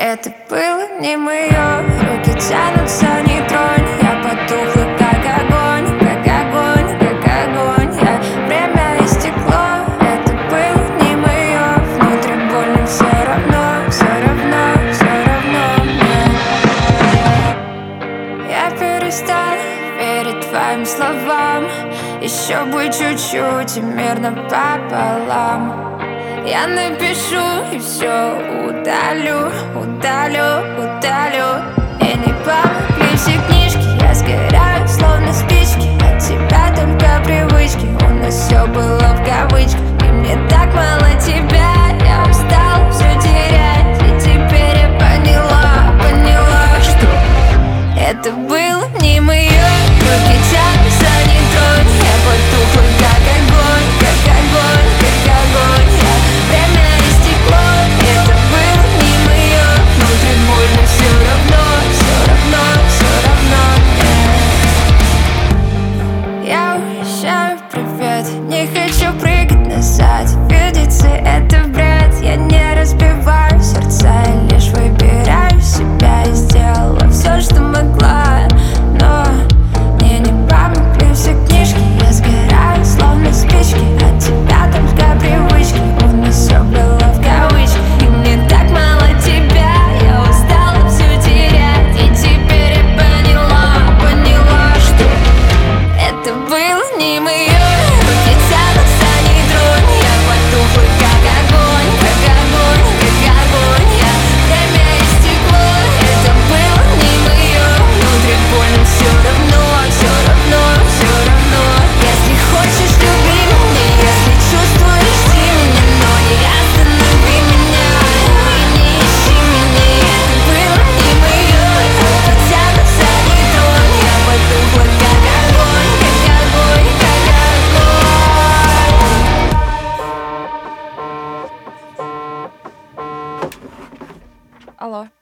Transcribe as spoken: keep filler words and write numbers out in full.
Это было не мое, руки тянутся, не тронь. Я потухла, как огонь, как огонь, как огонь. Я время истекло, это было не мое. Внутри больно, все равно, все равно, все равно мне. Я перестала верить твоим словам. Еще бы чуть-чуть и мирно пополам. Я напишу и все удалю, удалю, удалю. И не помогли все книжки, я сгораю, словно спички. От тебя только привычки, у нас все было в кавычках. И мне так мало тебя, я устала все терять. И теперь я поняла, поняла, что это было не мое. Руки тянутся, не тронь. Я потухла, как огонь, как огонь, как огонь. Я время истекло, это было не мое. Внутри больно, все равно, все равно, все равно мне. Я уезжаю, привет. Не хочу прыгать назад. Видится это бред. Я не разбиваю сердца, я лишь выбираю себя. И сделала все, что могла, но мне не помогли все книжки. Я сгораю, словно спички. От тебя только привычки, у нас все было в кавычках. И мне так мало тебя, я устала все терять. И теперь я поняла, поняла, что это было не мое. Руки тянутся, не тронь. Я потухла, как огонь, как огонь, как огонь. Я время истекло, это было не мое. Внутри больно, все равно, все равно, все равно. Если хочешь, люби меня, если чувствуешь, жди меня, но не останови меня и не ищи меня. Это было не мое. Руки тянутся, не тронь. Я потухла, как огонь, как огонь, как огонь. Алло.